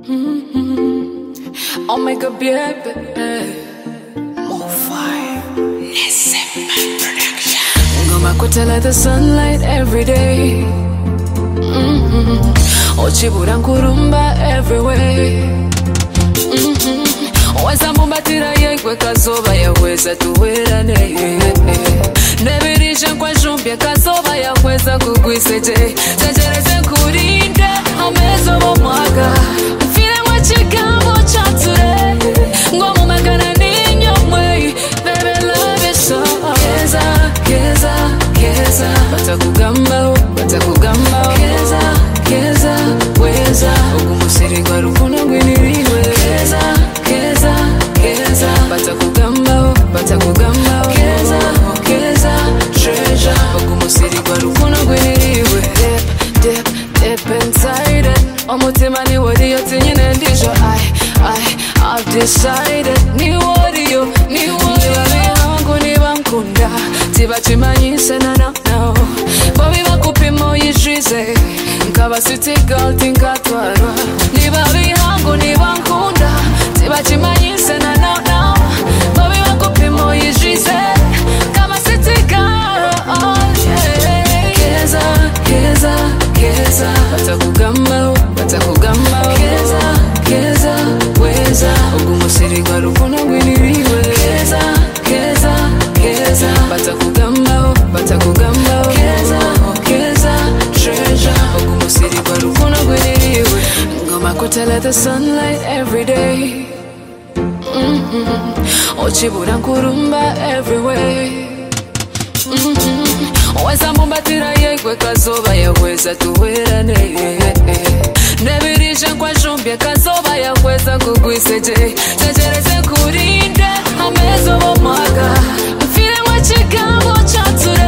I'll make a baby. More fire. Goma kutela the sunlight every day. Ochibura nkurumba everywhere. Weza mumbatira yekwe kazoba yaweza tuwerane. Nebirisha kwa shumpya kazoba yaweza kugwiseje. Tejereze kurinde amezo bomwaka. Mfile mwachigambo chature. Ngomu makana ninyo mwe. Baby love you so. Keza, keza, keza. Batakugamba, batakugamba. Keza, keza, weza. Okumusiri kwa rukuno gwiniriwe. Keza, keza, keza. Batakugamba, batakugamba. Keza, keza, treasure. Okumusiri kwa rukuno gwiniriwe. Dip, dip, dip inside it. Omutima ni wadi yotinyine ndijo. I've decided. Ni wadi yo, ni wadi yo. Niba nkunda tiba chimanyise na no. Babi bakupimo yishize nkaba city girl tinkatwarwa. Niba bihango niba nkunda tiba chimanyise na no. Babi bakupimo yishize nkaba city girl. Yeah. Keza, keza, keza. Batakugamba, batakugamba. Keza, keza, weza. Okumusiri kwa rukuno gwiniriwe. Keza, keza, keza. Batakugamba, batakugamba. Keza, keza, treasure. Okumusiri kwa rukuno gwiniriwe. Ngoma kutela the sunlight every day. Ochibura nkurumba everywhere. Weza mumbatira yekwe kazoba yaweza tuwerane. Nebirisha kwa shumpya kazoba yaweza kugwiseje. Tejereze kurinde amezo bomwaka. Mfile mwachigambo chature.